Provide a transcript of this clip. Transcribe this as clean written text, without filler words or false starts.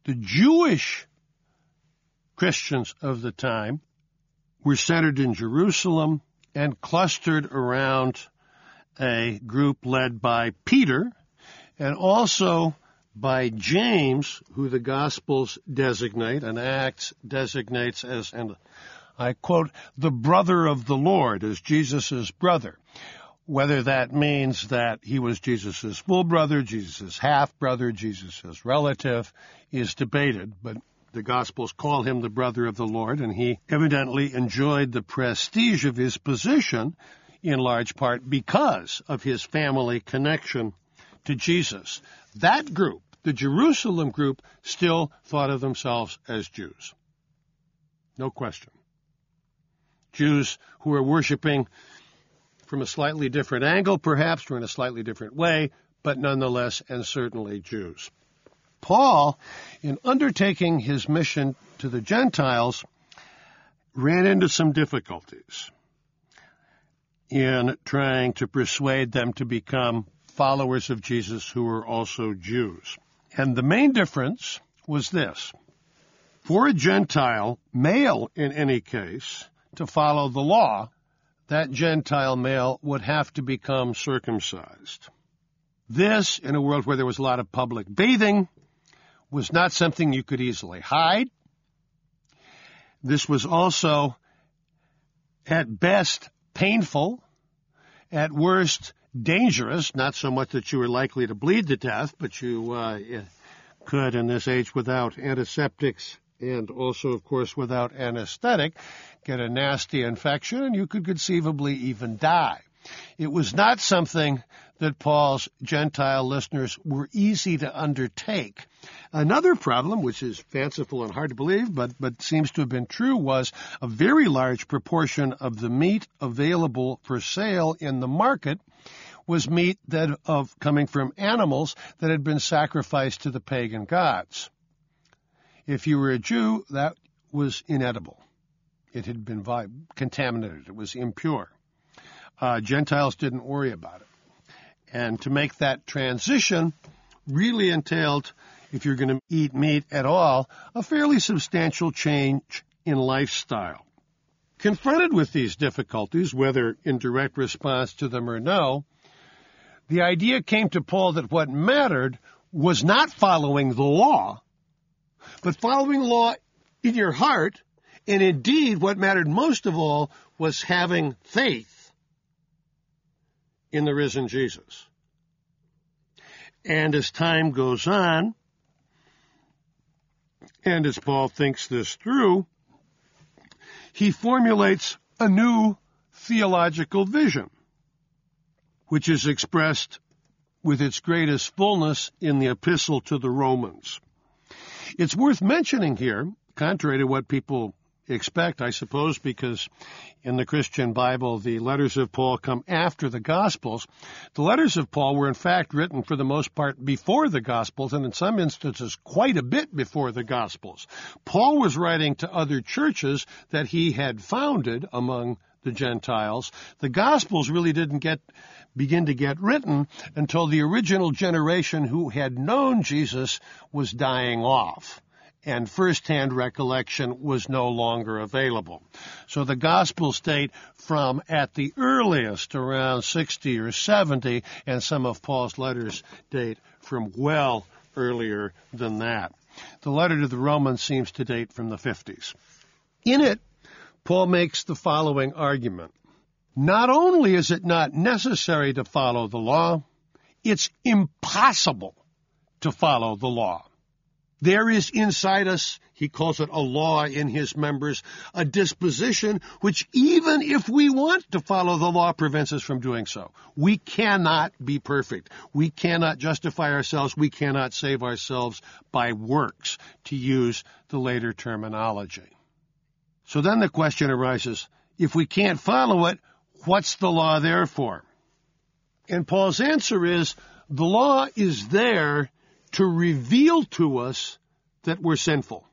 The Jewish Christians of the time were centered in Jerusalem and clustered around a group led by Peter and also by James, who the Gospels designate and Acts designates as, and I quote, the brother of the Lord, as Jesus' brother. Whether that means that he was Jesus' full brother, Jesus' half-brother, Jesus' relative, is debated, but the Gospels call him the brother of the Lord, and he evidently enjoyed the prestige of his position in large part because of his family connection to Jesus. That group, the Jerusalem group, still thought of themselves as Jews. No question. Jews who are worshiping from a slightly different angle, perhaps, or in a slightly different way, but nonetheless and certainly Jews. Paul, in undertaking his mission to the Gentiles, ran into some difficulties in trying to persuade them to become followers of Jesus who were also Jews. And the main difference was this. For a Gentile, male in any case, to follow the law, that Gentile male would have to become circumcised. This, in a world where there was a lot of public bathing, was not something you could easily hide. This was also, at best, painful, at worst, dangerous, not so much that you were likely to bleed to death, but you could, in this age, without antiseptics and also, of course, without anesthetic, get a nasty infection, and you could conceivably even die. It was not something that Paul's Gentile listeners were easy to undertake. Another problem, which is fanciful and hard to believe, but seems to have been true, was a very large proportion of the meat available for sale in the market was meat coming from animals that had been sacrificed to the pagan gods. If you were a Jew, that was inedible. It had been contaminated. It was impure. Gentiles didn't worry about it. And to make that transition really entailed, if you're going to eat meat at all, a fairly substantial change in lifestyle. Confronted with these difficulties, whether in direct response to them or no, the idea came to Paul that what mattered was not following the law, but following the law in your heart, and indeed what mattered most of all was having faith in the risen Jesus. And as time goes on, and as Paul thinks this through, he formulates a new theological vision, which is expressed with its greatest fullness in the epistle to the Romans. It's worth mentioning here, contrary to what people expect, I suppose, because in the Christian Bible, the letters of Paul come after the Gospels. The letters of Paul were, in fact, written for the most part before the Gospels, and in some instances quite a bit before the Gospels. Paul was writing to other churches that he had founded among the Gentiles. The Gospels really didn't begin to get written until the original generation who had known Jesus was dying off, and first-hand recollection was no longer available. So the Gospels date from, at the earliest, around 60 or 70, and some of Paul's letters date from well earlier than that. The letter to the Romans seems to date from the 50s. In it, Paul makes the following argument. Not only is it not necessary to follow the law, it's impossible to follow the law. There is inside us, he calls it a law in his members, a disposition which even if we want to follow the law prevents us from doing so. We cannot be perfect. We cannot justify ourselves. We cannot save ourselves by works, to use the later terminology. So then the question arises, if we can't follow it, what's the law there for? And Paul's answer is, the law is there to reveal to us that we're sinful.